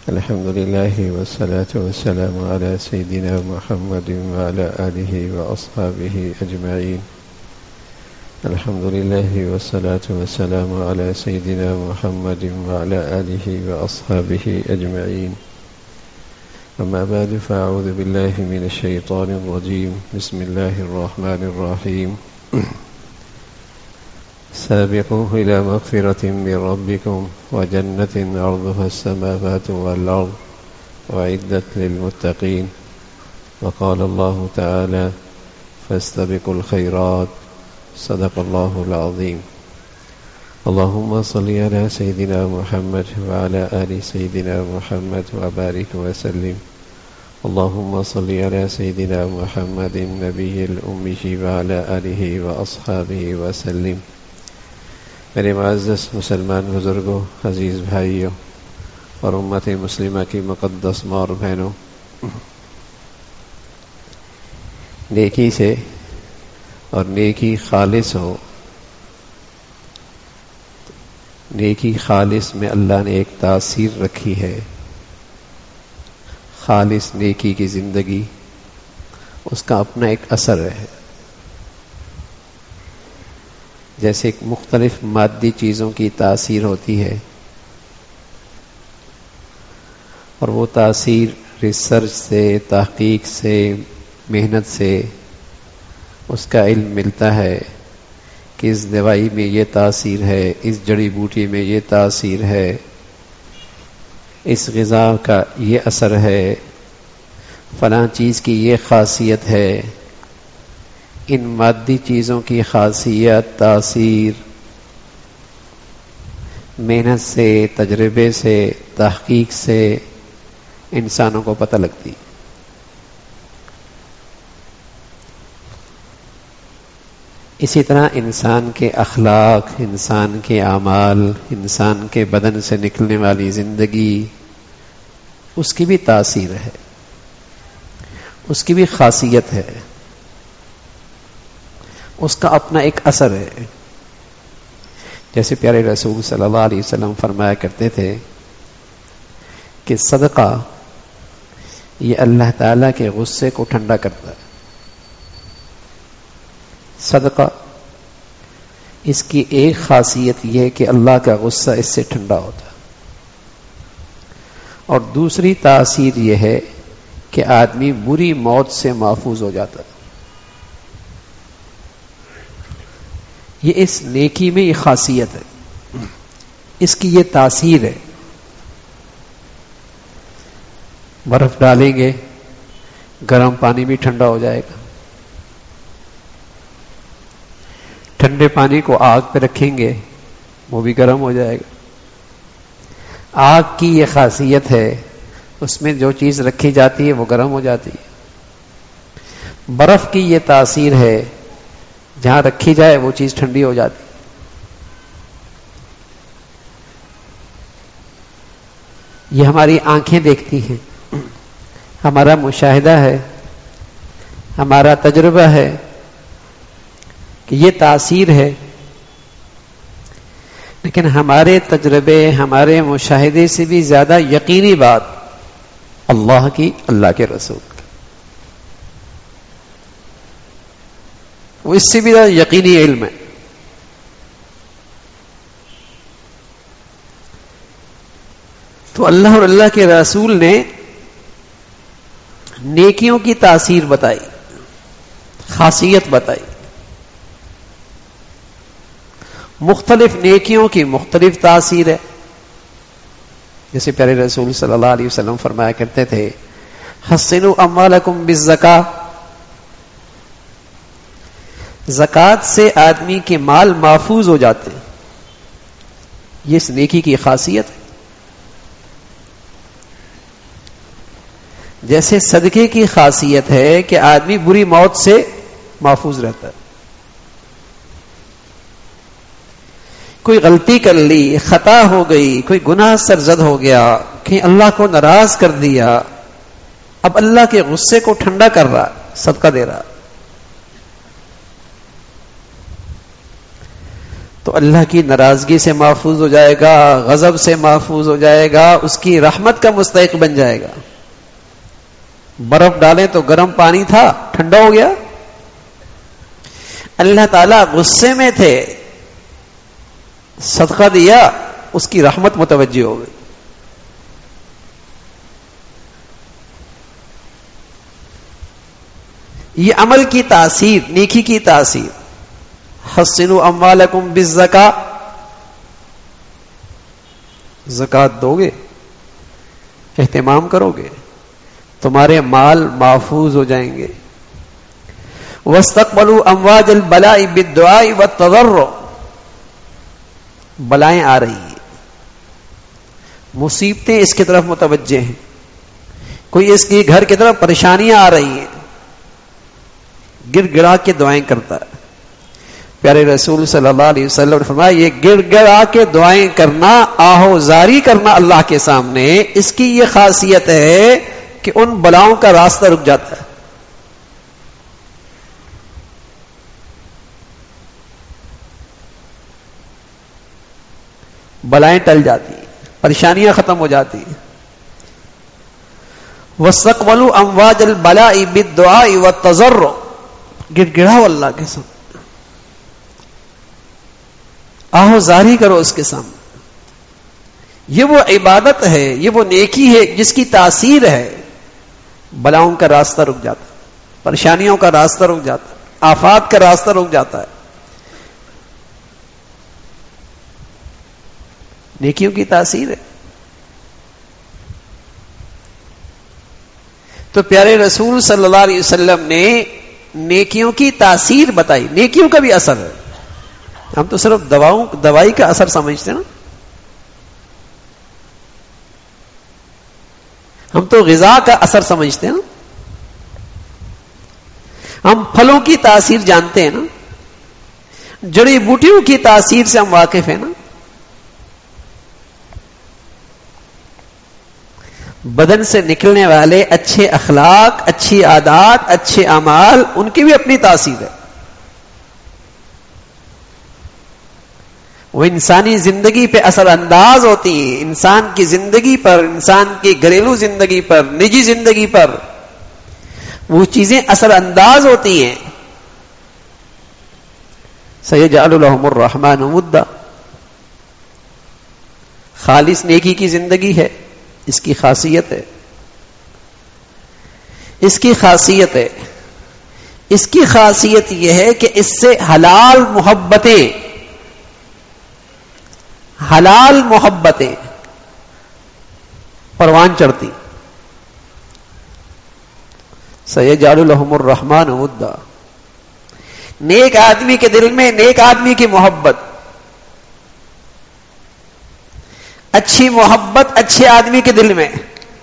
الحمد لله والصلاة والسلام على سيدنا محمد وعلى آله وأصحابه أجمعين. الحمد لله والصلاة والسلام على سيدنا محمد وعلى آله وأصحابه أجمعين. أما بعد فأعوذ بالله من الشيطان الرجيم. بسم الله الرحمن الرحيم. سابقوا إلى مغفرة من ربكم وجنة عرضها السماوات والأرض وأعدت للمتقين. وقال الله تعالى فاستبقوا الخيرات. صدق الله العظيم. اللهم صل على سيدنا محمد وعلى آل سيدنا محمد وبارك وسلم. اللهم صل على سيدنا محمد النبي الأمي وعلى آله وأصحابه وسلم. میرے معزز مسلمان بزرگوں، عزیز بھائیوں اور امت مسلمہ کی مقدس ماں اور بہنوں، نیکی سے اور نیکی خالص ہو. نیکی خالص میں اللہ نے ایک تاثیر رکھی ہے. خالص نیکی کی زندگی، اس کا اپنا ایک اثر ہے. جیسے مختلف مادی چیزوں کی تاثیر ہوتی ہے اور وہ تاثیر ریسرچ سے، تحقیق سے، محنت سے اس کا علم ملتا ہے کہ اس دوائی میں یہ تاثیر ہے، اس جڑی بوٹی میں یہ تاثیر ہے، اس غذا کا یہ اثر ہے، فلاں چیز کی یہ خاصیت ہے. ان مادی چیزوں کی خاصیت، تاثیر محنت سے، تجربے سے، تحقیق سے انسانوں کو پتہ لگتی. اسی طرح انسان کے اخلاق، انسان کے اعمال، انسان کے بدن سے نکلنے والی زندگی، اس کی بھی تاثیر ہے، اس کی بھی خاصیت ہے، اس کا اپنا ایک اثر ہے. جیسے پیارے رسول صلی اللہ علیہ وسلم فرمایا کرتے تھے کہ صدقہ یہ اللہ تعالیٰ کے غصے کو ٹھنڈا کرتا ہے. صدقہ اس کی ایک خاصیت یہ ہے کہ اللہ کا غصہ اس سے ٹھنڈا ہوتا ہے، اور دوسری تاثیر یہ ہے کہ آدمی بری موت سے محفوظ ہو جاتا ہے. یہ اس نیکی میں یہ خاصیت ہے، اس کی یہ تاثیر ہے. برف ڈالیں گے، گرم پانی بھی ٹھنڈا ہو جائے گا. ٹھنڈے پانی کو آگ پہ رکھیں گے، وہ بھی گرم ہو جائے گا. آگ کی یہ خاصیت ہے، اس میں جو چیز رکھی جاتی ہے وہ گرم ہو جاتی ہے. برف کی یہ تاثیر ہے، جہاں رکھی جائے وہ چیز ٹھنڈی ہو جاتی. یہ ہماری آنکھیں دیکھتی ہیں، ہمارا مشاہدہ ہے، ہمارا تجربہ ہے کہ یہ تاثیر ہے. لیکن ہمارے تجربے، ہمارے مشاہدے سے بھی زیادہ یقینی بات اللہ کی، اللہ کے رسول کی، وہ اس سے بھی زیادہ یقینی علم ہے. تو اللہ اور اللہ کے رسول نے نیکیوں کی تاثیر بتائی، خاصیت بتائی. مختلف نیکیوں کی مختلف تاثیر ہے. جیسے پیارے رسول صلی اللہ علیہ وسلم فرمایا کرتے تھے حسنوا اموالکم بالزکاۃ. زکوٰۃ سے آدمی کے مال محفوظ ہو جاتے ہیں. یہ اس نیکی کی خاصیت ہے. جیسے صدقے کی خاصیت ہے کہ آدمی بری موت سے محفوظ رہتا ہے. کوئی غلطی کر لی، خطا ہو گئی، کوئی گناہ سرزد ہو گیا، کہیں اللہ کو ناراض کر دیا، اب اللہ کے غصے کو ٹھنڈا کر رہا، صدقہ دے رہا. تو اللہ کی ناراضگی سے محفوظ ہو جائے گا، غضب سے محفوظ ہو جائے گا، اس کی رحمت کا مستحق بن جائے گا۔ برف ڈالیں تو گرم پانی تھا، ٹھنڈا ہو گیا۔ اللہ تعالیٰ غصے میں تھے، صدقہ دیا، اس کی رحمت متوجہ ہو گئی۔ یہ عمل کی تاثیر، نیکی کی تاثیر۔ حسنوا اموالکم بالزکاۃ، زکوٰۃ دو گے، اہتمام کرو گے، تمہارے مال محفوظ ہو جائیں گے۔ واستقبلوا امواج البلاء بالدعاء والتضرع، بلائیں آ رہی ہیں، مصیبتیں اس کی طرف متوجہ ہیں، کوئی اس کی گھر کی طرف پریشانیاں آ رہی ہیں، گر گڑا کے دعائیں کرتا ہے۔ پیارے رسول صلی اللہ علیہ وسلم نے فرمایا یہ گر گڑا کے دعائیں کرنا، آہو زاری کرنا اللہ کے سامنے، اس کی یہ خاصیت ہے کہ ان بلاؤں کا راستہ رک جاتا ہے۔ بلائیں ٹل جاتی ہیں، پریشانیاں ختم ہو جاتی ہیں۔ واستقبلوا امواج البلاء بالدعاء والتضرع، گر گڑاؤ اللہ کے سامنے، آہو زاری کرو اس کے سامنے۔ یہ وہ عبادت ہے، یہ وہ نیکی ہے جس کی تاثیر ہے، بلاؤں کا راستہ رک جاتا ہے، پریشانیوں کا راستہ رک جاتا ہے، آفات کا راستہ رک جاتا ہے، نیکیوں کی تاثیر ہے۔ تو پیارے رسول صلی اللہ علیہ وسلم نے نیکیوں کی تاثیر بتائی، نیکیوں کا بھی اثر ہے۔ ہم تو صرف دوائی کا اثر سمجھتے ہیں نا، ہم تو غذا کا اثر سمجھتے ہیں نا، ہم پھلوں کی تاثیر جانتے ہیں نا، جڑی بوٹیوں کی تاثیر سے ہم واقف ہیں نا۔ بدن سے نکلنے والے اچھے اخلاق، اچھی عادات، اچھے اعمال، ان کی بھی اپنی تاثیر ہے۔ وہ انسانی زندگی پہ اثر انداز ہوتی ہیں، انسان کی زندگی پر، انسان کی گھریلو زندگی پر، نجی زندگی پر وہ چیزیں اثر انداز ہوتی ہیں۔ سیجعل لهم الرحمن ودا، خالص نیکی کی زندگی ہے، اس کی خاصیت ہے، اس کی خاصیت ہے، اس کی خاصیت یہ ہے کہ اس سے حلال محبتیں پروان چڑھتی۔ سیجعل لهم الرحمن ودا، نیک آدمی کے دل میں نیک آدمی کی محبت، اچھی محبت اچھے آدمی کے دل میں،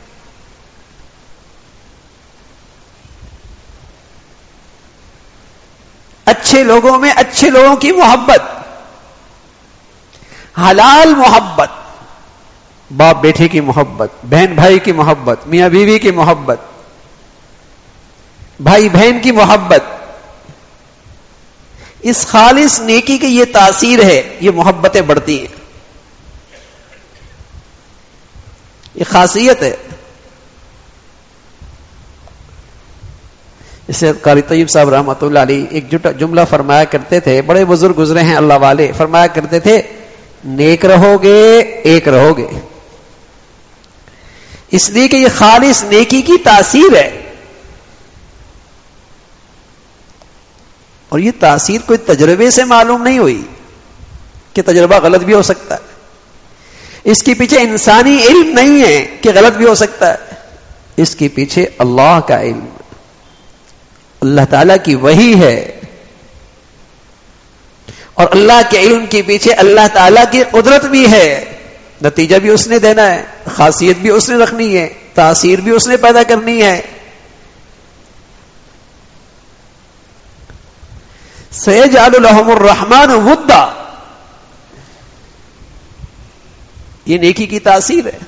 اچھے لوگوں میں اچھے لوگوں کی محبت، حلال محبت، باپ بیٹے کی محبت، بہن بھائی کی محبت، میاں بیوی کی محبت، بھائی بہن کی محبت، اس خالص نیکی کی یہ تاثیر ہے، یہ محبتیں بڑھتی ہیں، یہ خاصیت ہے۔ اسے قاری طیب صاحب رحمۃ اللہ علیہ ایک جملہ فرمایا کرتے تھے، بڑے بزرگ گزرے ہیں اللہ والے، فرمایا کرتے تھے نیک رہو گے ایک رہو گے، اس لیے کہ یہ خالص نیکی کی تاثیر ہے، اور یہ تاثیر کوئی تجربے سے معلوم نہیں ہوئی کہ تجربہ غلط بھی ہو سکتا ہے، اس کے پیچھے انسانی علم نہیں ہے کہ غلط بھی ہو سکتا ہے، اس کے پیچھے اللہ کا علم، اللہ تعالیٰ کی وحی ہے، اور اللہ کے علم کے پیچھے اللہ تعالیٰ کی قدرت بھی ہے، نتیجہ بھی اس نے دینا ہے، خاصیت بھی اس نے رکھنی ہے، تاثیر بھی اس نے پیدا کرنی ہے۔ سیجعل لهم الرحمن ودا، یہ نیکی کی تاثیر ہے۔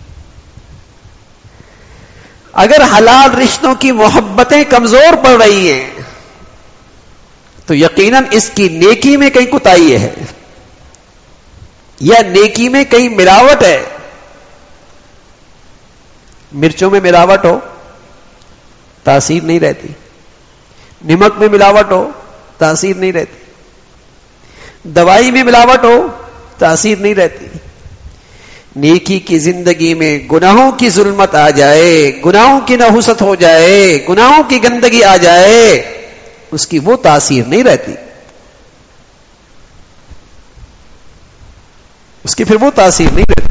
اگر حلال رشتوں کی محبتیں کمزور پڑ رہی ہیں تو یقیناً اس کی نیکی میں کہیں کوتاہی ہے، یا نیکی میں کہیں ملاوٹ ہے، مرچوں میں ملاوٹ ہو تاثیر نہیں رہتی، نمک میں ملاوٹ ہو تاثیر نہیں رہتی، دوائی میں ملاوٹ ہو تاثیر نہیں رہتی۔ نیکی کی زندگی میں گناہوں کی ظلمت آ جائے، گناہوں کی نحوست ہو جائے، گناہوں کی گندگی آ جائے، اس کی وہ تاثیر نہیں رہتی، اس کی پھر وہ تاثیر نہیں رہتی۔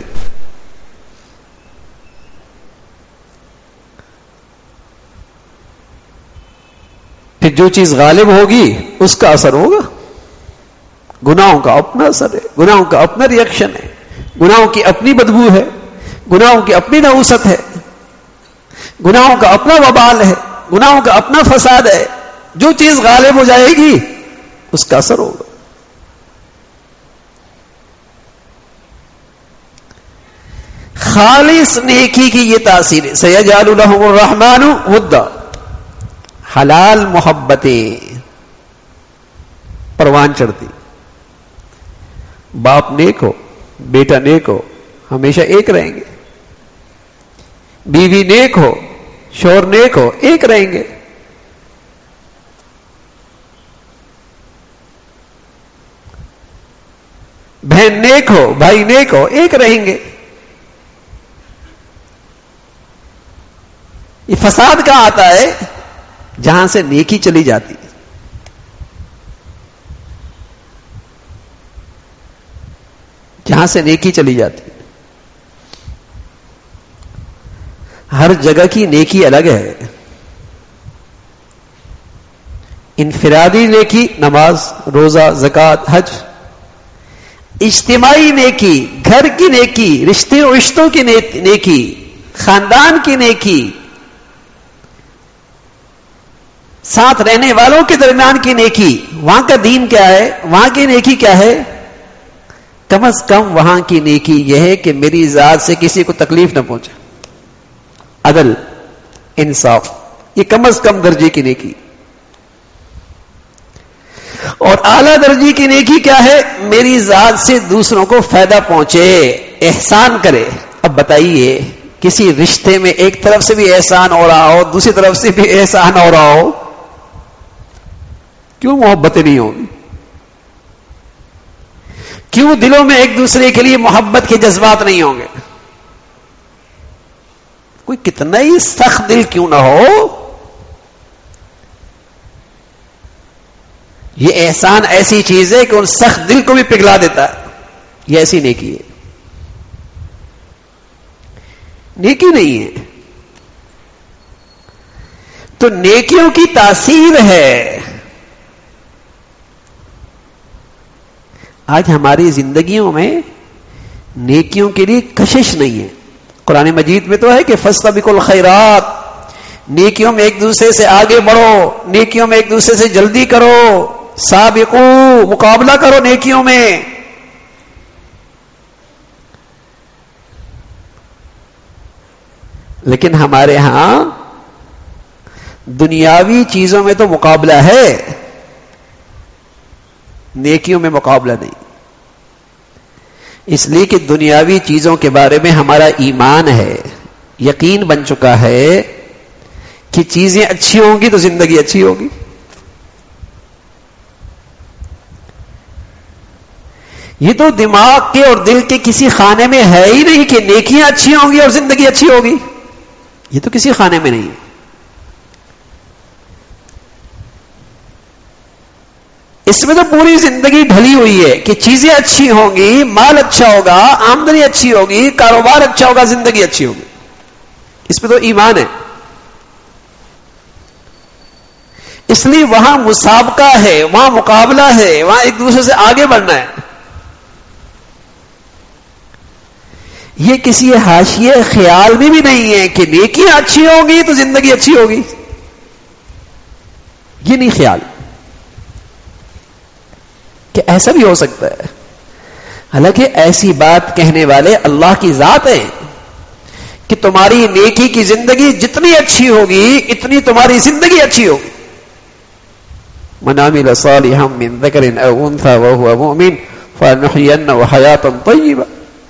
پھر جو چیز غالب ہوگی اس کا اثر ہوگا، گناہوں کا اپنا اثر ہے، گناہوں کا اپنا ری ایکشن ہے، گناہوں کی اپنی بدبو ہے، گناہوں کی اپنی نحوست ہے، گناہوں کا اپنا وبال ہے، گناہوں کا اپنا فساد ہے۔ جو چیز غالب ہو جائے گی اس کا اثر ہوگا۔ خالص نیکی کی یہ تاثیر ہے۔ سیجعل لهم الرحمن ودا، حلال محبتیں پروان چڑھتی۔ باپ نیک ہو، بیٹا نیک ہو، ہمیشہ ایک رہیں گے۔ بیوی نیک ہو، شوہر نیک ہو، ایک رہیں گے۔ بہن نیک ہو، بھائی نیک ہو، ایک رہیں گے۔ یہ فساد کہاں آتا ہے؟ جہاں سے نیکی چلی جاتی ہے۔ جہاں سے نیکی چلی جاتی ہے۔ ہر جگہ کی نیکی الگ ہے۔ انفرادی نیکی نماز، روزہ، زکوٰۃ، حج۔ اجتماعی نیکی گھر کی نیکی، رشتوں کی نیکی، خاندان کی نیکی، ساتھ رہنے والوں کے درمیان کی نیکی۔ وہاں کا دین کیا ہے؟ وہاں کی نیکی کیا ہے؟ کم از کم وہاں کی نیکی یہ ہے کہ میری ذات سے کسی کو تکلیف نہ پہنچے، عدل، انصاف، یہ کم از کم درجے کی نیکی۔ اور اعلیٰ درجے کی نیکی کیا ہے؟ میری ذات سے دوسروں کو فائدہ پہنچے، احسان کرے۔ اب بتائیے کسی رشتے میں ایک طرف سے بھی احسان ہو رہا ہو، دوسری طرف سے بھی احسان ہو رہا ہو، کیوں محبتیں نہیں ہوگی؟ کیوں دلوں میں ایک دوسرے کے لیے محبت کے جذبات نہیں ہوں گے؟ کوئی کتنا ہی سخت دل کیوں نہ ہو، یہ احسان ایسی چیز ہے کہ ان سخت دل کو بھی پگھلا دیتا ہے۔ یہ ایسی نیکی ہے، نیکی نہیں ہے۔ تو نیکیوں کی تاثیر ہے۔ آج ہماری زندگیوں میں نیکیوں کے لیے کشش نہیں ہے۔ قرآن مجید میں تو ہے کہ فاستبقوا الخیرات، نیکیوں میں ایک دوسرے سے آگے بڑھو، نیکیوں میں ایک دوسرے سے جلدی کرو، سابقو، مقابلہ کرو نیکیوں میں۔ لیکن ہمارے ہاں دنیاوی چیزوں میں تو مقابلہ ہے، نیکیوں میں مقابلہ نہیں۔ اس لیے کہ دنیاوی چیزوں کے بارے میں ہمارا ایمان ہے، یقین بن چکا ہے کہ چیزیں اچھی ہوں گی تو زندگی اچھی ہوگی۔ یہ تو دماغ کے اور دل کے کسی خانے میں ہے ہی نہیں کہ نیکیاں اچھی ہوں گی اور زندگی اچھی ہوگی، یہ تو کسی خانے میں نہیں ہے۔ اس میں تو پوری زندگی ڈھلی ہوئی ہے کہ چیزیں اچھی ہوں گی، مال اچھا ہوگا، آمدنی اچھی ہوگی، کاروبار اچھا ہوگا، زندگی اچھی ہوگی۔ اس میں تو ایمان ہے۔ اس لیے وہاں مسابقہ ہے، وہاں مقابلہ ہے، وہاں ایک دوسرے سے آگے بڑھنا ہے۔ یہ کسی حاشیے خیال میں بھی نہیں ہے کہ نیکیاں اچھی ہوں گی تو زندگی اچھی ہوگی، یہ نہیں خیال کہ ایسا بھی ہو سکتا ہے۔ حالانکہ ایسی بات کہنے والے اللہ کی ذات ہیں کہ تمہاری نیکی کی زندگی جتنی اچھی ہوگی اتنی تمہاری زندگی اچھی ہوگی۔ من عمل صالحا من ذکر او انثى وهو مؤمن فَلَنُحْيِيَنَّهُ حَيَاةً طَيِّبَةً.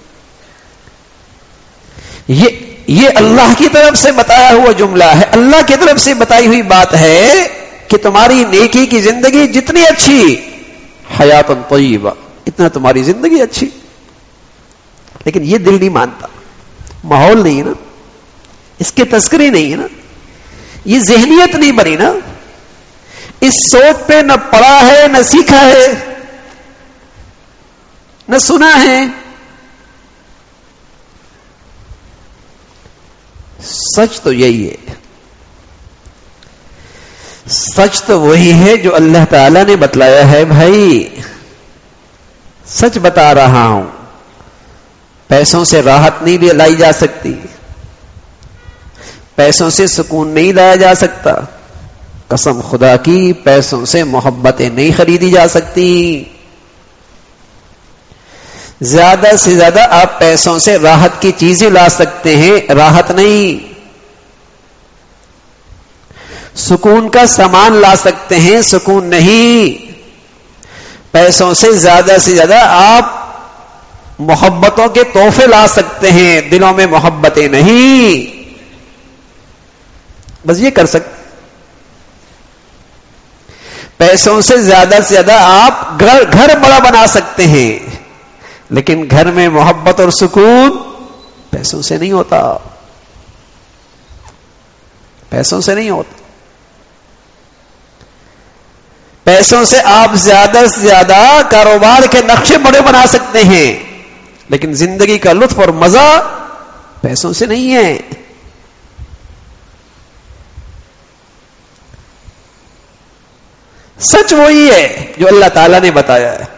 یہ اللہ کی طرف سے بتایا ہوا جملہ ہے، اللہ کی طرف سے بتائی ہوئی بات ہے کہ تمہاری نیکی کی زندگی جتنی اچھی، حیاتن طیبہ، اتنا تمہاری زندگی اچھی. لیکن یہ دل نہیں مانتا، ماحول نہیں ہے نا، اس کے تذکرے نہیں ہے نا، یہ ذہنیت نہیں بنی نا، اس سوچ پہ نہ پڑھا ہے، نہ سیکھا ہے، نہ سنا ہے. سچ تو یہی ہے، سچ تو وہی ہے جو اللہ تعالی نے بتلایا ہے. بھائی سچ بتا رہا ہوں، پیسوں سے راحت نہیں لائی جا سکتی، پیسوں سے سکون نہیں لایا جا سکتا، قسم خدا کی پیسوں سے محبتیں نہیں خریدی جا سکتی. زیادہ سے زیادہ آپ پیسوں سے راحت کی چیزیں لا سکتے ہیں، راحت نہیں. سکون کا سامان لا سکتے ہیں، سکون نہیں. پیسوں سے زیادہ آپ محبتوں کے تحفے لا سکتے ہیں، دلوں میں محبتیں نہیں. بس یہ کر سکتے. پیسوں سے زیادہ آپ گھر بڑا بنا سکتے ہیں، لیکن گھر میں محبت اور سکون پیسوں سے نہیں ہوتا، پیسوں سے نہیں ہوتا. پیسوں سے آپ زیادہ سے زیادہ کاروبار کے نقشے بڑے بنا سکتے ہیں، لیکن زندگی کا لطف اور مزہ پیسوں سے نہیں ہے. سچ وہی ہے جو اللہ تعالیٰ نے بتایا ہے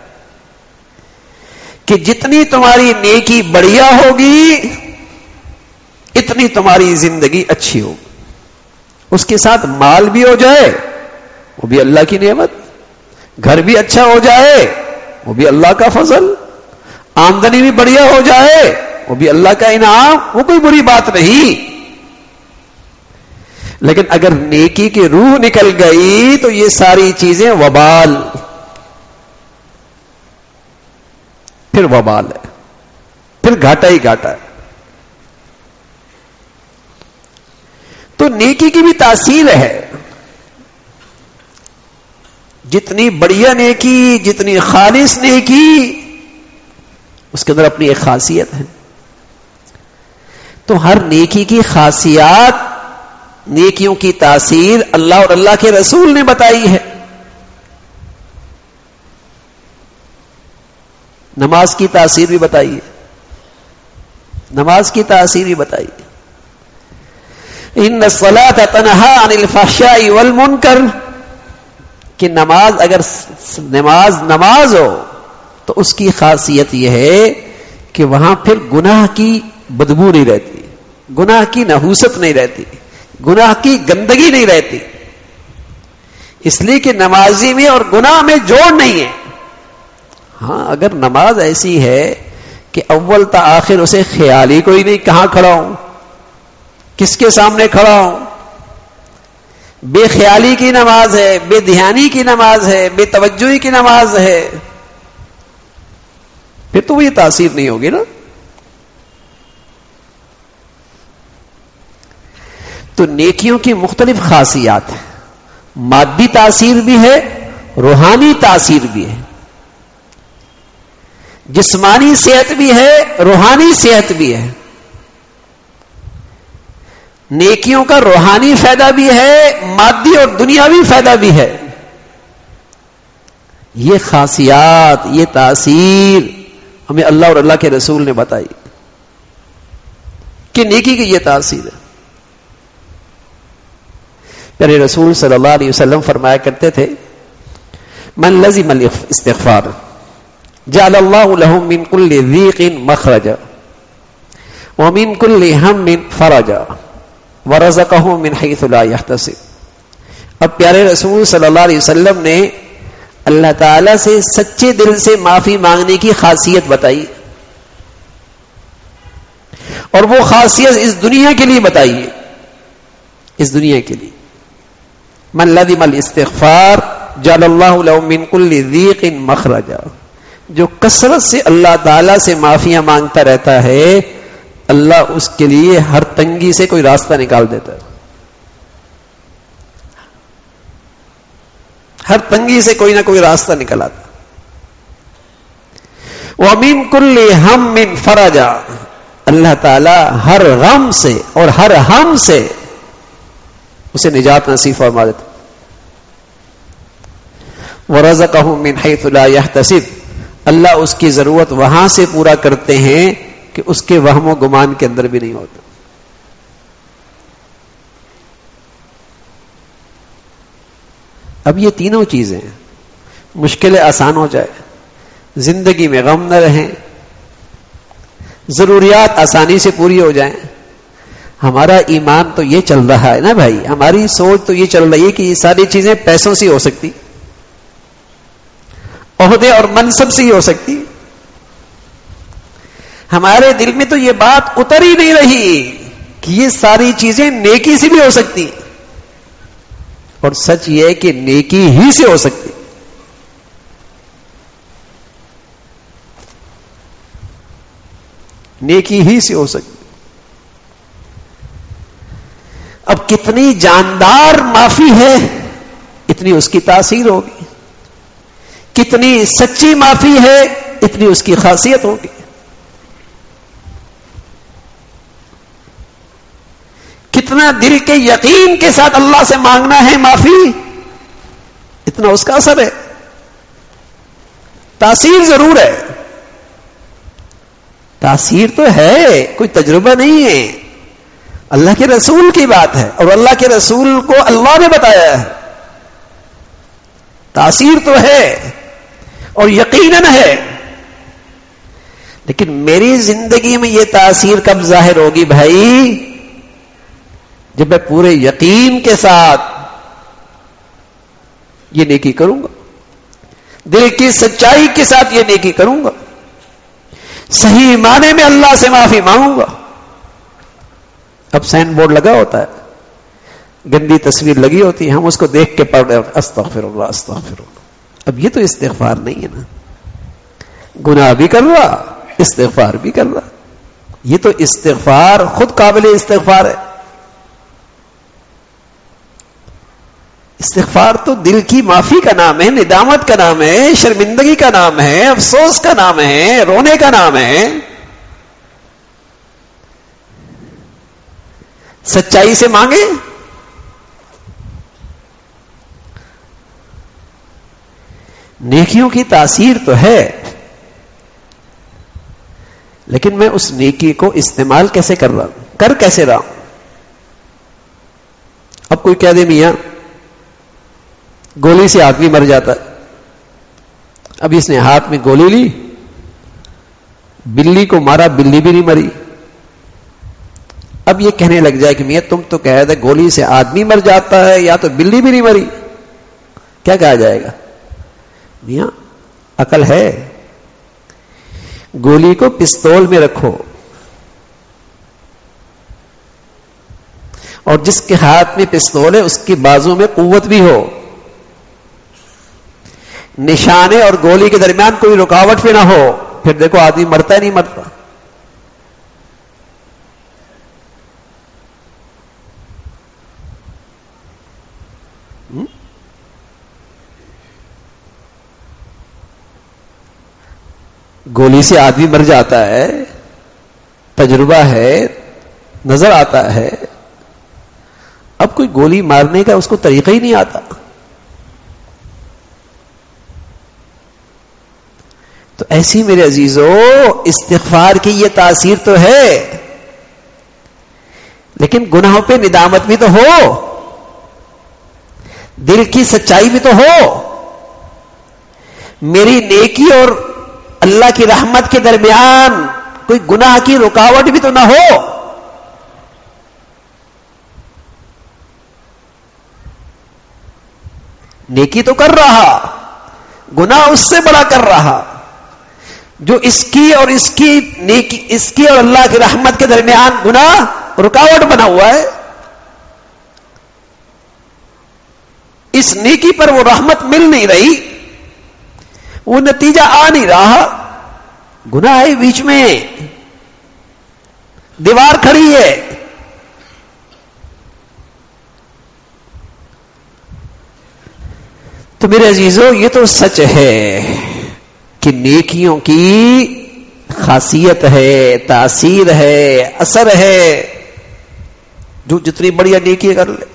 کہ جتنی تمہاری نیکی بڑھیا ہوگی اتنی تمہاری زندگی اچھی ہوگی. اس کے ساتھ مال بھی ہو جائے وہ بھی اللہ کی نعمت، گھر بھی اچھا ہو جائے وہ بھی اللہ کا فضل، آمدنی بھی بڑھیا ہو جائے وہ بھی اللہ کا انعام، وہ کوئی بری بات نہیں. لیکن اگر نیکی کی روح نکل گئی تو یہ ساری چیزیں وبال، پھر وبال ہے، پھر گھاٹا ہی گھاٹا ہے. تو نیکی کی بھی تاثیر ہے. جتنی بڑھیا نیکی، جتنی خالص نیکی، اس کے اندر اپنی ایک خاصیت ہے. تو ہر نیکی کی خاصیات، نیکیوں کی تاثیر اللہ اور اللہ کے رسول نے بتائی ہے. نماز کی تاثیر بھی بتائی ہے، نماز کی تاثیر بھی بتائی ہے. ان الصلاۃ تنہی عن الفحشاء والمنکر، کہ نماز اگر نماز ہو تو اس کی خاصیت یہ ہے کہ وہاں پھر گناہ کی بدبو نہیں رہتی، گناہ کی نحوست نہیں رہتی، گناہ کی گندگی نہیں رہتی. اس لیے کہ نمازی میں اور گناہ میں جوڑ نہیں ہے. ہاں اگر نماز ایسی ہے کہ اول تا آخر اسے خیال ہی کوئی نہیں کہاں کھڑا ہوں، کس کے سامنے کھڑا ہوں، بے خیالی کی نماز ہے، بے دھیانی کی نماز ہے، بے توجہی کی نماز ہے، پھر تو وہ یہ تاثیر نہیں ہوگی نا. تو نیکیوں کی مختلف خاصیات ہیں، مادی تاثیر بھی ہے، روحانی تاثیر بھی ہے، جسمانی صحت بھی ہے، روحانی صحت بھی ہے. نیکیوں کا روحانی فائدہ بھی ہے، مادی اور دنیاوی فائدہ بھی ہے. یہ خاصیات، یہ تاثیر ہمیں اللہ اور اللہ کے رسول نے بتائی کہ نیکی کی یہ تاثیر ہے. پیارے رسول صلی اللہ علیہ وسلم فرمایا کرتے تھے، من لزم الاستغفار جعل اللہ له من كل ضيق مخرجا ومن كل هم فرجا ورزقه من حيث لا يحتسب. اب پیارے رسول صلی اللہ علیہ وسلم نے اللہ تعالی سے سچے دل سے معافی مانگنے کی خاصیت بتائی، اور وہ خاصیت اس دنیا کے لیے بتائی ہے، اس دنیا کے لیے. من لزم الاستغفار جعل اللہ له من كل ضيق مخرجا. جو کثرت سے اللہ تعالی سے معافیاں مانگتا رہتا ہے اللہ اس کے لیے ہر تنگی سے کوئی راستہ نکال دیتا ہے. ہر تنگی سے کوئی نہ کوئی راستہ نکل آتا. وَمِن كُلِّ هَمٍّ فَرَجًا، اللہ تعالی ہر غم سے اور ہر ہم سے اسے نجات نصیب فرما دیتا. وَرَزَقَهُ مِنْ حَيْثُ لَا يَحْتَسِبُ، اللہ اس کی ضرورت وہاں سے پورا کرتے ہیں کہ اس کے وہم و گمان کے اندر بھی نہیں ہوتا. اب یہ تینوں چیزیں مشکلیں آسان ہو جائے، زندگی میں غم نہ رہیں، ضروریات آسانی سے پوری ہو جائیں. ہمارا ایمان تو یہ چل رہا ہے نا بھائی، ہماری سوچ تو یہ چل رہی ہے کہ یہ ساری چیزیں پیسوں سے ہو سکتی، عہدے اور منصب سے ہی ہو سکتی. ہمارے دل میں تو یہ بات اتر ہی نہیں رہی کہ یہ ساری چیزیں نیکی سے بھی ہو سکتی، اور سچ یہ ہے کہ نیکی ہی سے ہو سکتی. نیکی ہی سے ہو سکتی. اب کتنی جاندار معافی ہے اتنی اس کی تاثیر ہوگی، کتنی سچی معافی ہے اتنی اس کی خاصیت ہوگی. کتنا دل کے یقین کے ساتھ اللہ سے مانگنا ہے معافی اتنا اس کا اثر ہے. تاثیر ضرور ہے، تاثیر تو ہے، کوئی تجربہ نہیں ہے. اللہ کے رسول کی بات ہے اور اللہ کے رسول کو اللہ نے بتایا ہے. تاثیر تو ہے اور یقیناً ہے، لیکن میری زندگی میں یہ تاثیر کب ظاہر ہوگی بھائی؟ جب میں پورے یقین کے ساتھ یہ نیکی کروں گا، دل کی سچائی کے ساتھ یہ نیکی کروں گا، صحیح معنی میں اللہ سے معافی مانگوں گا. اب سائن بورڈ لگا ہوتا ہے، گندی تصویر لگی ہوتی ہے، ہم اس کو دیکھ کے پڑھ رہے ہوتے استغفر اللہ استغفر اللہ. اب یہ تو استغفار نہیں ہے نا، گناہ بھی کر رہا استغفار بھی کر رہا. یہ تو استغفار خود قابل استغفار ہے. استغفار تو دل کی معافی کا نام ہے، ندامت کا نام ہے، شرمندگی کا نام ہے، افسوس کا نام ہے، رونے کا نام ہے. سچائی سے مانگے. نیکیوں کی تاثیر تو ہے، لیکن میں اس نیکی کو استعمال کیسے کر رہا ہوں، کر کیسے رہا ہوں. اب کوئی کہہ دے میاں گولی سے آدمی مر جاتا ہے، اب اس نے ہاتھ میں گولی لی، بلی کو مارا، بلی بھی نہیں مری. اب یہ کہنے لگ جائے کہ میاں تم تو کہہ رہے گولی سے آدمی مر جاتا ہے یا تو بلی بھی نہیں مری. کیا کہا جائے گا؟ میاں عقل ہے، گولی کو پستول میں رکھو اور جس کے ہاتھ میں پستول ہے اس کی بازو میں قوت بھی ہو، نشانے اور گولی کے درمیان کوئی رکاوٹ بھی نہ ہو، پھر دیکھو آدمی مرتا ہے نہیں مرتا. گولی سے آدمی مر جاتا ہے، تجربہ ہے، نظر آتا ہے. اب کوئی گولی مارنے کا اس کو طریقہ ہی نہیں آتا. تو ایسی میرے عزیزو استغفار کی یہ تاثیر تو ہے، لیکن گناہوں پہ ندامت بھی تو ہو، دل کی سچائی بھی تو ہو. میری نیکی اور اللہ کی رحمت کے درمیان کوئی گناہ کی رکاوٹ بھی تو نہ ہو. نیکی تو کر رہا، گناہ اس سے بڑا کر رہا. جو اس کی اور اس کی نیکی، اس کی اور اللہ کی رحمت کے درمیان گناہ رکاوٹ بنا ہوا ہے. اس نیکی پر وہ رحمت مل نہیں رہی، وہ نتیجہ آ نہیں رہا. گناہ ہے بیچ میں, دیوار کھڑی ہے. تو میرے عزیزو, یہ تو سچ ہے کہ نیکیوں کی خاصیت ہے, تاثیر ہے, اثر ہے. جو جتنی بڑی نیکی کر لے,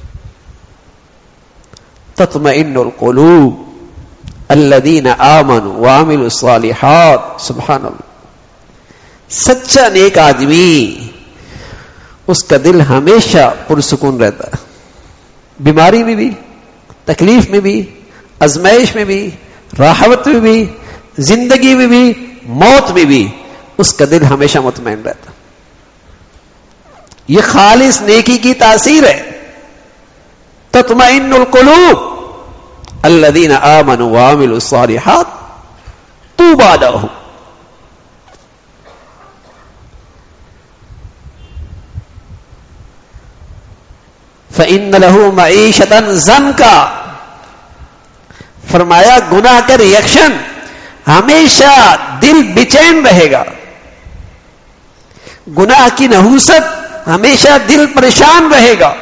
تطمئن القلوب الذین آمنوا وعملوا الصالحات. سبحان اللہ. سچا نیک آدمی, اس کا دل ہمیشہ پرسکون رہتا ہے. بیماری میں بھی, تکلیف میں بھی, آزمائش میں بھی, راحت میں بھی, زندگی میں بھی, موت میں بھی, اس کا دل ہمیشہ مطمئن رہتا. یہ خالص نیکی کی تاثیر ہے. تطمئن القلوب الذین آمنوا وعملوا الصالحات طوبی لهم. فإن له معیشة ضنکا. فرمایا گناہ کا ریئیکشن ہمیشہ دل بے-چین رہے گا. گناہ کی نحوست ہمیشہ دل پریشان رہے گا.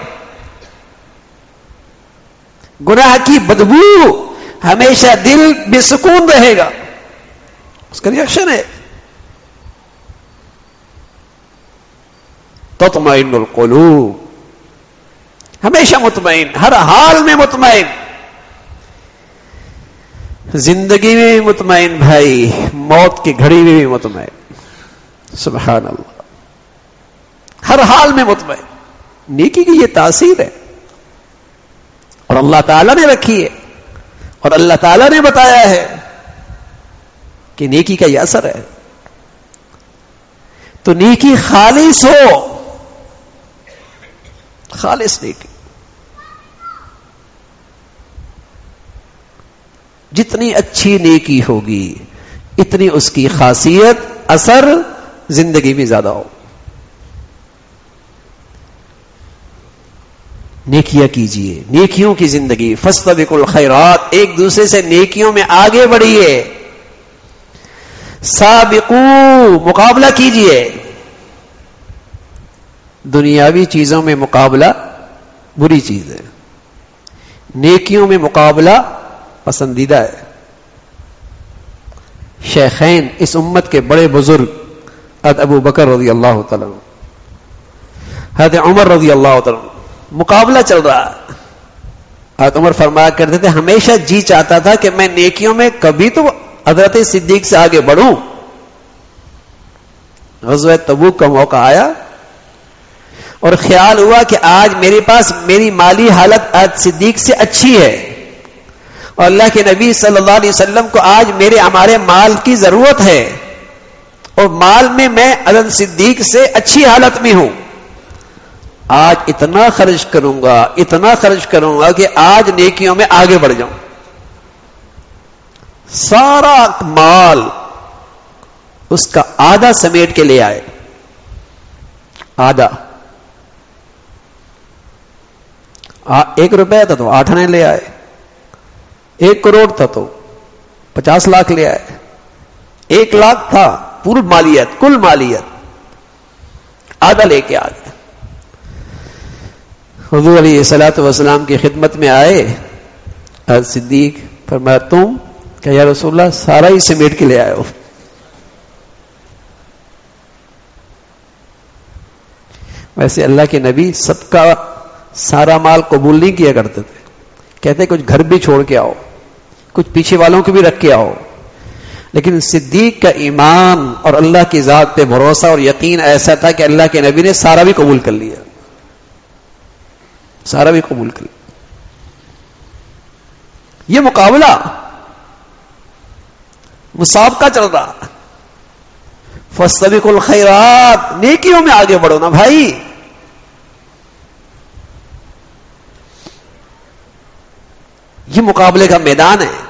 گناہ کی بدبو ہمیشہ دل بے سکون رہے گا. اس کا ریئیکشن ہے. تطمئن القلوب, ہمیشہ مطمئن, ہر حال میں مطمئن. زندگی میں بھی مطمئن بھائی, موت کی گھڑی میں بھی مطمئن. سبحان اللہ. ہر حال میں مطمئن. نیکی کی یہ تاثیر ہے, اور اللہ تعالیٰ نے رکھی ہے, اور اللہ تعالیٰ نے بتایا ہے کہ نیکی کا یہ اثر ہے. تو نیکی خالص ہو, خالص نیکی. جتنی اچھی نیکی ہوگی اتنی اس کی خاصیت, اثر زندگی میں زیادہ ہو. نیکیاں کیجئے, نیکیوں کی زندگی. فاستبقوا الخیرات, ایک دوسرے سے نیکیوں میں آگے بڑھیے. سابقوا, مقابلہ کیجئے. دنیاوی چیزوں میں مقابلہ بری چیز ہے, نیکیوں میں مقابلہ پسندیدہ ہے. شیخین, اس امت کے بڑے بزرگ, حضرت ابو بکر رضی اللہ تعالیٰ عنہ, حضرت عمر رضی اللہ تعالیٰ عنہ, مقابلہ چل رہا. حضرت عمر فرمایا کرتے تھے ہمیشہ جی چاہتا تھا کہ میں نیکیوں میں کبھی تو حضرت صدیق سے آگے بڑھوں. غزوہ تبوک کا موقع آیا اور خیال ہوا کہ آج میرے پاس میری مالی حالت حضرت صدیق سے اچھی ہے, اور اللہ کے نبی صلی اللہ علیہ وسلم کو آج ہمارے مال کی ضرورت ہے, اور مال میں میں حضرت صدیق سے اچھی حالت میں ہوں. آج اتنا خرچ کروں گا, اتنا خرچ کروں گا کہ آج نیکیوں میں آگے بڑھ جاؤں. سارا مال اس کا آدھا سمیٹ کے لے آئے. آدھا, 1 روپے تھا تو 8 آنے لے آئے. 1 کروڑ تھا تو 50 لاکھ لے آئے. 1 لاکھ تھا پوری مالیت, کل مالیت, آدھا لے کے آ گئے. حضور علیہ الصلوۃ والسلام کی خدمت میں آئے. حضرت صدیق فرمایا تم کہ یا رسول اللہ سارا ہی سمیٹ کے لے آئے ہو. ویسے اللہ کے نبی سب کا سارا مال قبول نہیں کیا کرتے تھے. کہتے کچھ گھر بھی چھوڑ کے آؤ, کچھ پیچھے والوں کو بھی رکھ کے آؤ. لیکن صدیق کا ایمان اور اللہ کی ذات پہ بھروسہ اور یقین ایسا تھا کہ اللہ کے نبی نے سارا بھی قبول کر لیا, سارا بھی قبول کر لیا. یہ مقابلہ, مسابقہ چل رہا. فاستبقوا الخیرات, نیکیوں میں آگے بڑھو نا بھائی. یہ مقابلے کا میدان ہے.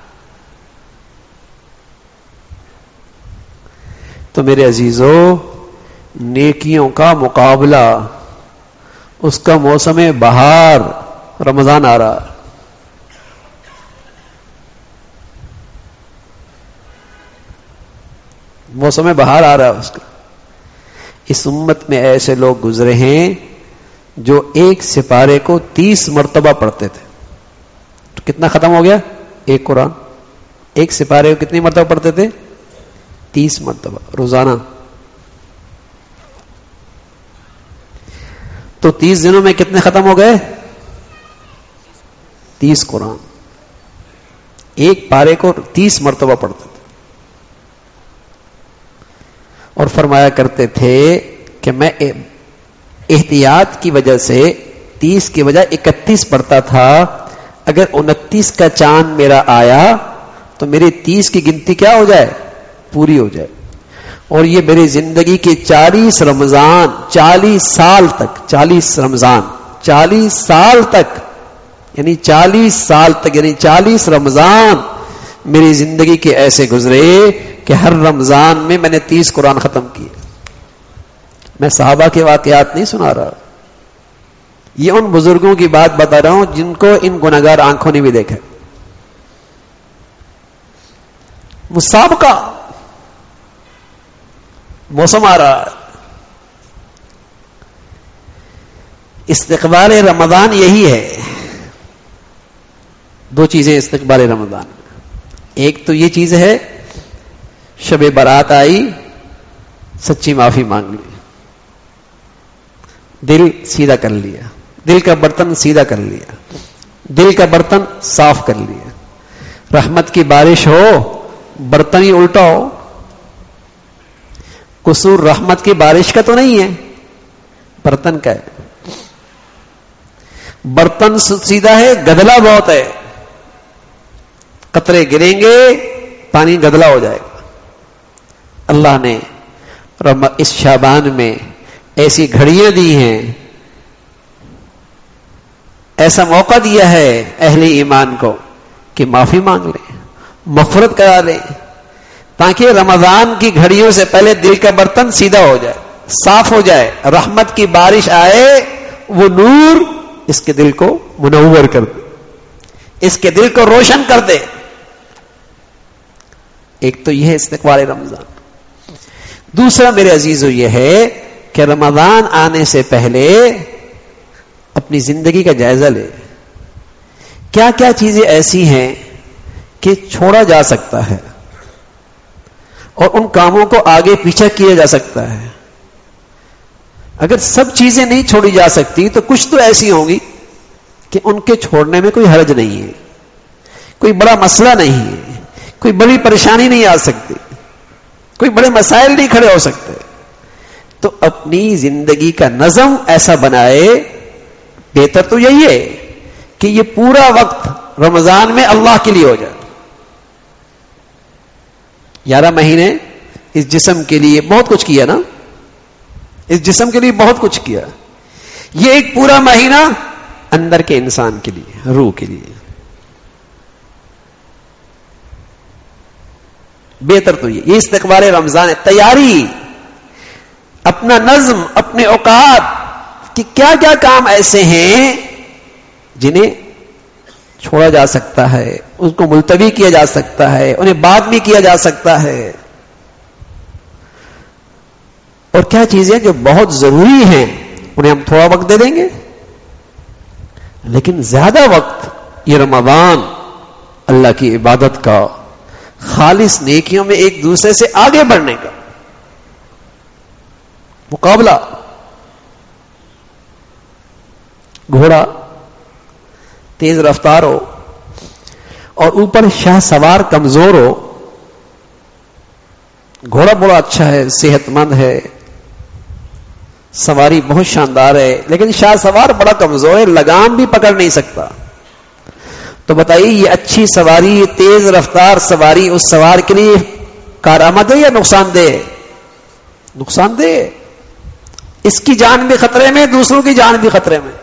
تو میرے عزیزو, نیکیوں کا مقابلہ, اس کا موسم بہار, رمضان آ رہا. موسم بہار آ رہا ہے اس کا. اس امت میں ایسے لوگ گزرے ہیں جو ایک سپارے کو 30 مرتبہ پڑھتے تھے. تو کتنا ختم ہو گیا؟ ایک قرآن. ایک سپارے کو کتنی مرتبہ پڑھتے تھے؟ 30 مرتبہ روزانہ. تو 30 دنوں میں کتنے ختم ہو گئے؟ 30 قرآن. ایک پارے کو 30 مرتبہ پڑھتے تھے. اور فرمایا کرتے تھے کہ میں احتیاط کی وجہ سے 30 کی بجائے 31 پڑھتا تھا. اگر 29 کا چاند میرا آیا تو میری 30 کی گنتی کیا ہو جائے؟ پوری ہو جائے. اور یہ میری زندگی کے 40 رمضان، 40 سال تک، 40 رمضان 40 سال تک، یعنی 40 سال تک، یعنی 40 رمضان میری زندگی کے ایسے گزرے کہ ہر رمضان میں نے 30 قرآن ختم کیے. میں صحابہ کے واقعات نہیں سنا رہا، یہ ان بزرگوں کی بات بتا رہا ہوں جن کو ان گنہگار آنکھوں نے بھی دیکھا. مسابقہ، موسم آ رہا ہے. استقبال رمضان یہی ہے. دو چیزیں استقبال رمضان. ایک تو یہ چیز ہے شب برات آئی، سچی معافی مانگ لی، دل سیدھا کر لیا، دل کا برتن سیدھا کر لیا، دل کا برتن صاف کر لیا. رحمت کی بارش ہو، برتن ہی الٹا ہو. قصور رحمت کی بارش کا تو نہیں ہے، برتن کا ہے. برتن سیدھا ہے، گدلا بہت ہے. قطرے گریں گے، پانی گدلا ہو جائے گا. اللہ نے اس شعبان میں ایسی گھڑیاں دی ہیں، ایسا موقع دیا ہے اہل ایمان کو کہ معافی مانگ لیں، مغفرت کرا لیں، تاکہ رمضان کی گھڑیوں سے پہلے دل کا برتن سیدھا ہو جائے، صاف ہو جائے. رحمت کی بارش آئے، وہ نور اس کے دل کو منور کر دے، اس کے دل کو روشن کر دے. ایک تو یہ ہے استقبال رمضان. دوسرا میرے عزیزو یہ ہے کہ رمضان آنے سے پہلے اپنی زندگی کا جائزہ لے. کیا کیا چیزیں ایسی ہیں کہ چھوڑا جا سکتا ہے اور ان کاموں کو آگے پیچھے کیا جا سکتا ہے. اگر سب چیزیں نہیں چھوڑی جا سکتی تو کچھ تو ایسی ہوں گی کہ ان کے چھوڑنے میں کوئی حرج نہیں ہے، کوئی بڑا مسئلہ نہیں ہے، کوئی بڑی پریشانی نہیں آ سکتی، کوئی بڑے مسائل نہیں کھڑے ہو سکتے. تو اپنی زندگی کا نظم ایسا بنائے. بہتر تو یہی ہے کہ یہ پورا وقت رمضان میں اللہ کے لیے ہو جائے. 11 مہینے اس جسم کے لیے بہت کچھ کیا نا، اس جسم کے لیے بہت کچھ کیا. یہ ایک پورا مہینہ اندر کے انسان کے لیے، روح کے لیے. بہتر تو یہ استقبال رمضان ہے. تیاری، اپنا نظم، اپنے اوقات کہ کیا کیا کام ایسے ہیں جنہیں چھوڑا جا سکتا ہے، ان کو ملتوی کیا جا سکتا ہے، انہیں بعد میں کیا جا سکتا ہے. اور کیا چیزیں جو بہت ضروری ہیں انہیں ہم تھوڑا وقت دے دیں گے، لیکن زیادہ وقت یہ رمضان اللہ کی عبادت کا، خالص نیکیوں میں ایک دوسرے سے آگے بڑھنے کا مقابلہ. گھوڑا تیز رفتار ہو اور اوپر شاہ سوار کمزور ہو. گھوڑا بڑا اچھا ہے، صحت مند ہے، سواری بہت شاندار ہے، لیکن شاہ سوار بڑا کمزور ہے، لگام بھی پکڑ نہیں سکتا. تو بتائیے یہ اچھی سواری، یہ تیز رفتار سواری اس سوار کے لیے کارآمد ہے یا نقصان دہ؟ نقصان دہ. اس کی جان بھی خطرے میں، دوسروں کی جان بھی خطرے میں.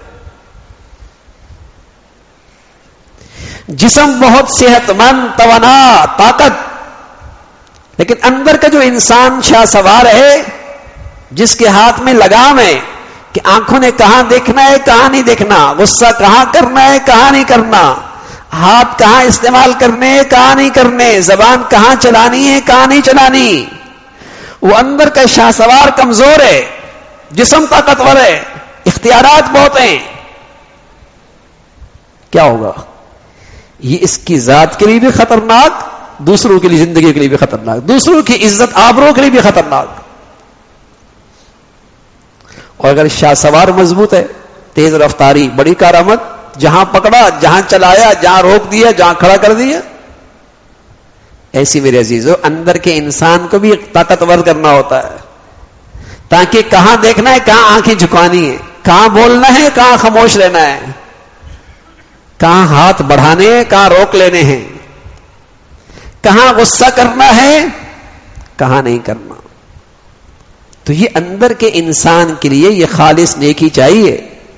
جسم بہت صحت مند، توانا، طاقت، لیکن اندر کا جو انسان شاہ سوار ہے، جس کے ہاتھ میں لگام ہے کہ آنکھوں نے کہاں دیکھنا ہے کہاں نہیں دیکھنا، غصہ کہاں کرنا ہے کہاں نہیں کرنا، ہاتھ کہاں استعمال کرنے کہاں نہیں کرنے، زبان کہاں چلانی ہے کہاں نہیں چلانی، وہ اندر کا شاہ سوار کمزور ہے، جسم طاقتور ہے، اختیارات بہت ہیں، کیا ہوگا؟ یہ اس کی ذات کے لیے بھی خطرناک، دوسروں کے لیے زندگی کے لیے بھی خطرناک، دوسروں کی عزت آبرو کے لیے بھی خطرناک. اور اگر شاہ سوار مضبوط ہے، تیز رفتاری، بڑی کارآمد، جہاں پکڑا، جہاں چلایا، جہاں روک دیا، جہاں کھڑا کر دیا، ایسی میرے عزیزو اندر کے انسان کو بھی طاقتور کرنا ہوتا ہے، تاکہ کہاں دیکھنا ہے، کہاں آنکھیں جھکانی ہے، کہاں بولنا ہے، کہاں خاموش رہنا ہے، کہاں ہاتھ بڑھانے ہیں، کہاں روک لینے ہیں، کہاں غصہ کرنا ہے، کہاں نہیں کرنا. تو یہ اندر کے انسان کے لیے یہ خالص نیکی چاہیے،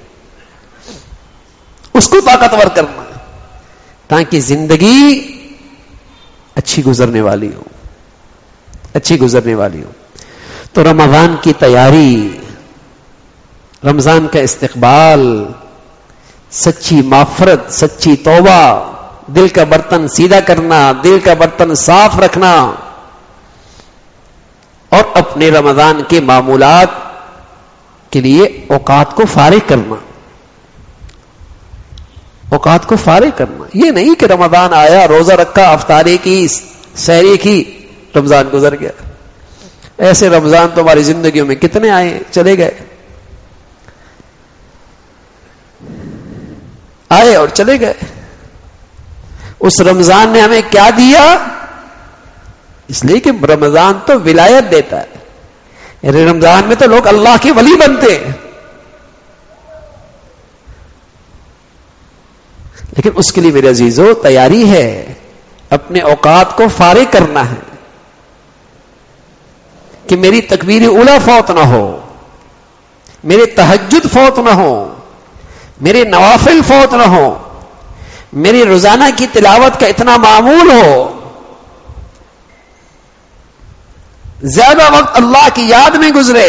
اس کو طاقتور کرنا تاکہ زندگی اچھی گزرنے والی ہو، اچھی گزرنے والی ہو. تو رمضان کی تیاری، رمضان کا استقبال، سچی معافرت، سچی توبہ، دل کا برتن سیدھا کرنا، دل کا برتن صاف رکھنا، اور اپنے رمضان کے معمولات کے لیے اوقات کو فارغ کرنا، اوقات کو فارغ کرنا. یہ نہیں کہ رمضان آیا، روزہ رکھا، افطاری کی، سحری کی، رمضان گزر گیا. ایسے رمضان تو ہماری زندگیوں میں کتنے آئے، چلے گئے، آئے اور چلے گئے. اس رمضان نے ہمیں کیا دیا؟ اس لیے کہ رمضان تو ولایت دیتا ہے. یعنی رمضان میں تو لوگ اللہ کے ولی بنتے ہیں، لیکن اس کے لیے میرے عزیزو تیاری ہے، اپنے اوقات کو فارغ کرنا ہے کہ میری تکبیر اولیٰ فوت نہ ہو، میرے تہجد فوت نہ ہو، میرے نوافل فوت نہ ہو، میری روزانہ کی تلاوت کا اتنا معمول ہو، زیادہ وقت اللہ کی یاد میں گزرے،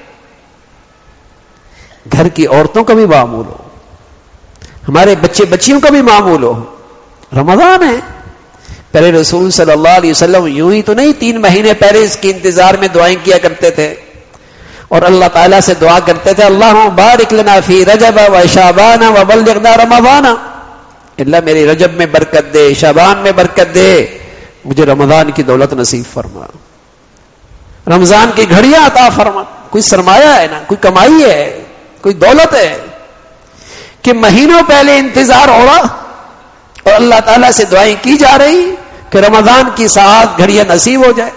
گھر کی عورتوں کا بھی معمول ہو، ہمارے بچے بچیوں کا بھی معمول ہو. رمضان ہے، پہلے رسول صلی اللہ علیہ وسلم یوں ہی تو نہیں 3 مہینے پہلے اس کے انتظار میں دعائیں کیا کرتے تھے اور اللہ تعالیٰ سے دعا کرتے تھے، اللہم بارک لنا فی رجب و شعبان و بلغنا رمضان. اللہ میری رجب میں برکت دے، شعبان میں برکت دے، مجھے رمضان کی دولت نصیب فرما، رمضان کی گھڑیاں عطا فرما. کوئی سرمایہ ہے نا، کوئی کمائی ہے، کوئی دولت ہے کہ مہینوں پہلے انتظار ہو رہا اور اللہ تعالیٰ سے دعائیں کی جا رہی کہ رمضان کی ساعت گھڑیاں نصیب ہو جائے.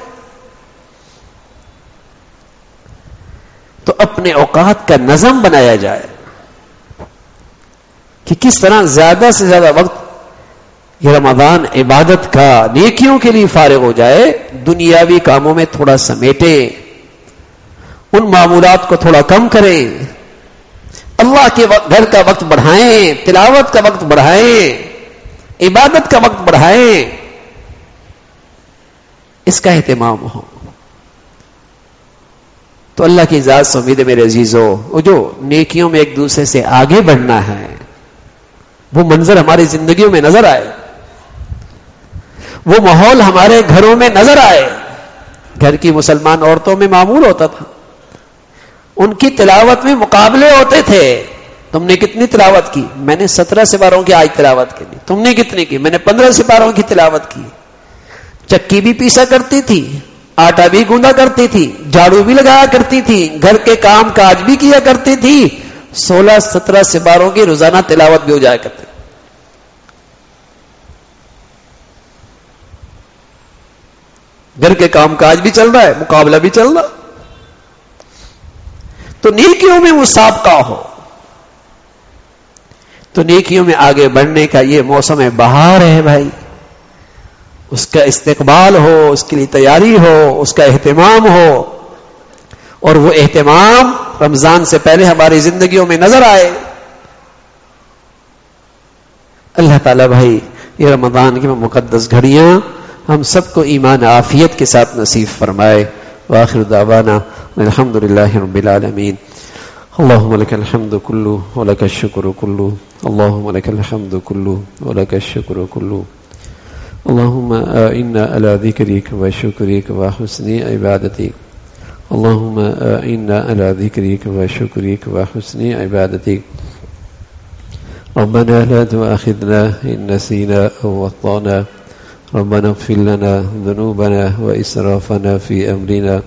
تو اپنے اوقات کا نظم بنایا جائے کہ کس طرح زیادہ سے زیادہ وقت یہ رمضان عبادت کا، نیکیوں کے لیے فارغ ہو جائے، دنیاوی کاموں میں تھوڑا سمیٹے، ان معمولات کو تھوڑا کم کریں، اللہ کے گھر کا وقت بڑھائیں، تلاوت کا وقت بڑھائیں، عبادت کا وقت بڑھائیں، اس کا اہتمام ہو. تو اللہ کی ذات سے امید ہے میرے عزیزو، وہ جو نیکیوں میں ایک دوسرے سے آگے بڑھنا ہے، وہ منظر ہماری زندگیوں میں نظر آئے، وہ ماحول ہمارے گھروں میں نظر آئے. گھر کی مسلمان عورتوں میں معمول ہوتا تھا، ان کی تلاوت میں مقابلے ہوتے تھے، تم نے کتنی تلاوت کی؟ میں نے 17 سپاروں کی آج تلاوت کی. تم نے کتنی کی؟ میں نے 15 سپاروں کی تلاوت کی. چکی بھی پیسا کرتی تھی، آٹا بھی گوندا کرتی تھی، جھاڑو بھی لگایا کرتی تھی، گھر کے کام کاج بھی کیا کرتی تھی، 16-17 سپاروں کی روزانہ تلاوت بھی ہو جایا کرتی. گھر کے کام کاج بھی چل رہا ہے، مقابلہ بھی چل رہا. تو نیکیوں میں وہ سابقہ ہو، تو نیکیوں میں آگے بڑھنے کا یہ موسم بہار ہے بھائی، اس کا استقبال ہو، اس کے لیے تیاری ہو، اس کا اہتمام ہو، اور وہ اہتمام رمضان سے پہلے ہماری زندگیوں میں نظر آئے. اللہ تعالیٰ بھائی یہ رمضان کی مقدس گھڑیاں ہم سب کو ایمان عافیت کے ساتھ نصیب فرمائے. وآخر دعوانا الحمد للہ رب العالمین. اللهم لك الحمد كله ولك الشكر كله، اللهم لك الحمد كله ولك الشكر كله، اللهم إنا على ذكرك وشكرك وحسن عبادتك. اللهم أعنا على ذكرك وشكرك وحسن عبادتك. ربنا لا تؤاخذنا إن نسينا أو أخطأنا. ربنا اغفر لنا ذنوبنا وإسرافنا في أمرنا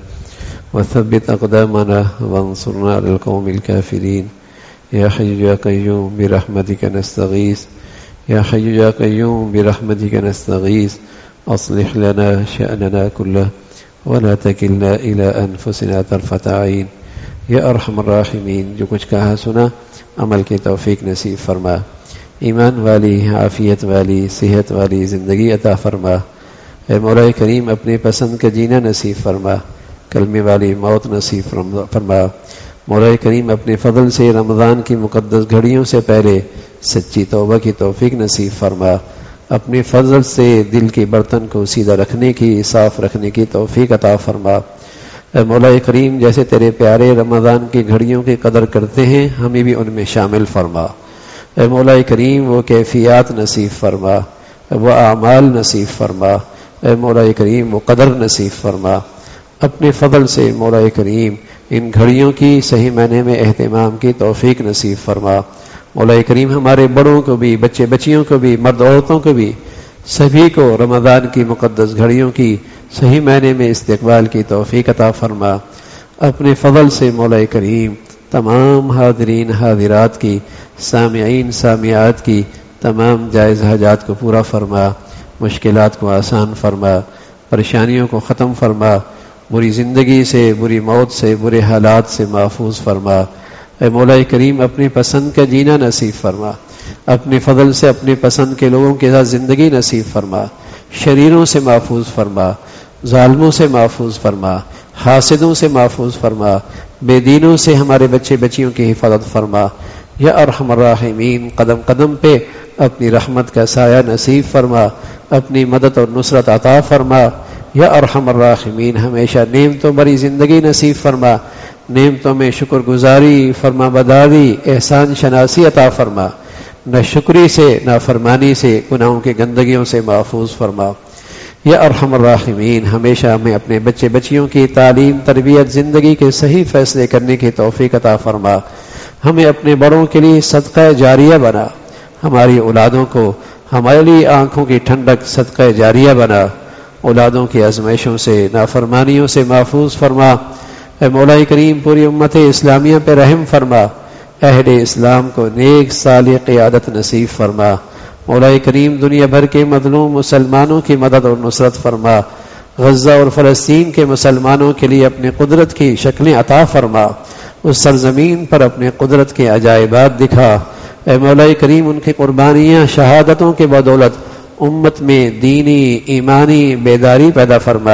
وثبت أقدامنا وانصرنا على القوم الكافرين. يا حي يا قيوم برحمتك نستغيث. يا حي يا قيوم برحمتك نستغيث. أصلح لنا شأننا كله ولا تكلنا إلى أنفسنا طرفة عين. یا ارحم الراحمین، جو کچھ کہا سنا عمل کی توفیق نصیب فرما. ایمان والی، عافیت والی، صحت والی زندگی عطا فرما. اے مولا کریم اپنے پسند کا جینا نصیب فرما. کلمے والی موت نصیب فرما. مولا کریم اپنے فضل سے رمضان کی مقدس گھڑیوں سے پہلے سچی توبہ کی توفیق نصیب فرما. اپنے فضل سے دل کے برتن کو سیدھا رکھنے کی، صاف رکھنے کی توفیق عطا فرما. اے مولا کریم جیسے تیرے پیارے رمضان کی گھڑیوں کی قدر کرتے ہیں ہمیں بھی ان میں شامل فرما. اے مولا کریم وہ کیفیات نصیب فرما، وہ اعمال نصیب فرما. اے مولا کریم وہ قدر نصیب فرما. اپنے فضل سے مولا کریم ان گھڑیوں کی صحیح معنی میں اہتمام کی توفیق نصیب فرما. مولا کریم ہمارے بڑوں کو بھی، بچے بچیوں کو بھی، مرد عورتوں کو بھی، سبھی کو رمضان کی مقدس گھڑیوں کی صحیح معنی میں استقبال کی توفیق عطا فرما. اپنے فضل سے مولا کریم تمام حاضرین حاضرات کی، سامعین سامعات کی تمام جائز حاجات کو پورا فرما. مشکلات کو آسان فرما، پریشانیوں کو ختم فرما. بری زندگی سے، بری موت سے، برے حالات سے محفوظ فرما. اے مولا کریم اپنی پسند کا جینا نصیب فرما. اپنے فضل سے اپنے پسند کے لوگوں کے ساتھ زندگی نصیب فرما. شریروں سے محفوظ فرما، ظالموں سے محفوظ فرما، حاسدوں سے محفوظ فرما، بے دینوں سے ہمارے بچے بچیوں کی حفاظت فرما. یا ارحم الراحمین قدم قدم پہ اپنی رحمت کا سایہ نصیب فرما، اپنی مدد اور نصرت عطا فرما. یا ارحم الراحمین ہمیشہ نعمتوں بری زندگی نصیب فرما. نعمتوں میں شکر گزاری، فرما بداری، احسان شناسی عطا فرما. نہ شکری سے، نہ فرمانی سے، گناہوں کی گندگیوں سے محفوظ فرما. یا ارحم الراحمین ہمیشہ ہمیں اپنے بچے بچیوں کی تعلیم، تربیت، زندگی کے صحیح فیصلے کرنے کی توفیق عطا فرما. ہمیں اپنے بڑوں کے لیے صدقہ جاریہ بنا. ہماری اولادوں کو ہمارے لیے آنکھوں کی ٹھنڈک صدقہ جاریہ بنا. اولادوں کی آزمائشوں سے، نافرمانیوں سے محفوظ فرما. اے مولا کریم پوری امت اسلامیہ پہ رحم فرما. اہل اسلام کو نیک صالح قیادت نصیب فرما. مولا کریم دنیا بھر کے مظلوم مسلمانوں کی مدد اور نصرت فرما. غزہ اور فلسطین کے مسلمانوں کے لیے اپنے قدرت کی شکلیں عطا فرما. اس سرزمین پر اپنے قدرت کے عجائبات دکھا. اے مولا کریم ان کی قربانیاں، شہادتوں کے بدولت امت میں دینی ایمانی بیداری پیدا فرما،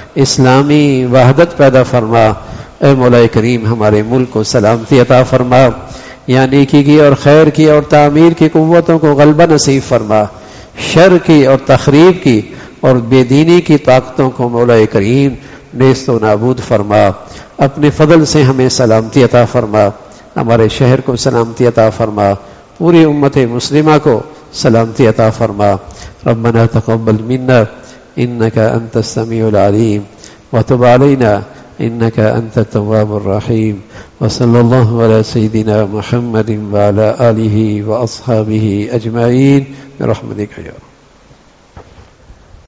اسلامی وحدت پیدا فرما. اے مولا کریم ہمارے ملک کو سلامتی عطا فرما. یا نیکی کی اور خیر کی اور تعمیر کی قوتوں کو غلبہ نصیب فرما. شر کی اور تخریب کی اور بے دینی کی طاقتوں کو مولا کریم نیست و نابود فرما. اپنے فضل سے ہمیں سلامتی عطا فرما. ہمارے شہر کو سلامتی عطا فرما. پوری امت مسلمہ کو سلامتی عطا فرما. ربنا تقبل منا انك انت السميع العليم وتب علينا انك انت التواب الرحيم. وصلى الله على سيدنا محمد وعلى آله وأصحابه أجمعين برحمتك يا رب.